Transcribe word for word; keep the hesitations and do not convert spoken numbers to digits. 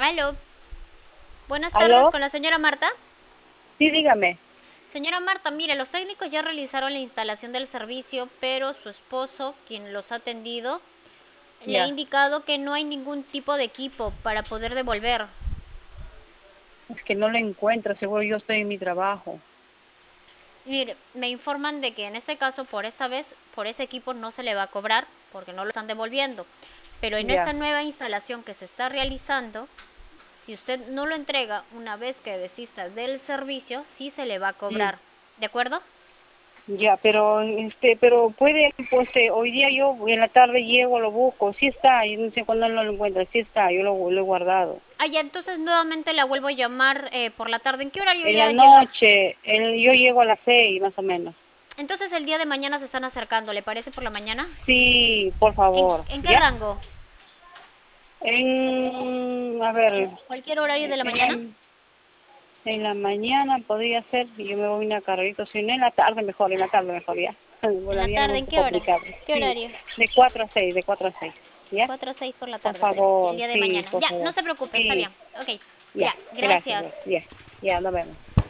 Aló, buenas tardes ¿Aló? con la señora Marta. Sí, dígame. Señora Marta, mire, los técnicos ya realizaron la instalación del servicio, pero su esposo, quien los ha atendido, le ha Ya. indicado que no hay ningún tipo de equipo para poder devolver. Es que no lo encuentro, seguro yo estoy en mi trabajo. Mire, me informan de que en este caso, por esta vez, por ese equipo no se le va a cobrar porque no lo están devolviendo. Pero en esta Ya. nueva instalación que se está realizando, si usted no lo entrega una vez que desista del servicio, sí se le va a Mm, cobrar. ¿De acuerdo? ya, pero este, pero puede, pues eh, hoy día yo en la tarde llego, lo busco. Sí está, yo no sé cuándo no lo encuentro. Sí está, yo lo, lo he guardado. Ah, ya, entonces nuevamente la vuelvo a llamar eh, por la tarde. ¿En qué horario En la ya llega? noche, en- yo llego a las seis más o menos. Entonces el día de mañana se están acercando, ¿le parece por la mañana? Sí, por ¿En, favor. en qué ¿Ya? rango? En, a ¿En ver, cualquier horario de la en mañana? la, en la mañana podría ser, y yo me voy una carrerita, si no en la tarde mejor, en la tarde mejor, ¿ya? ¿En Bueno, la a mí es tarde? un ¿En poco qué hora? complicado. ¿Qué Sí, horario? de cuatro a seis, de cuatro a seis, ¿ya? Cuatro o seis por la Por tarde, pues, el favor, día de sí, mañana. por Ya, no favor. se preocupe, está Sí, bien. Ok, ya, ya, gracias, gracias. ya, ya, nos vemos.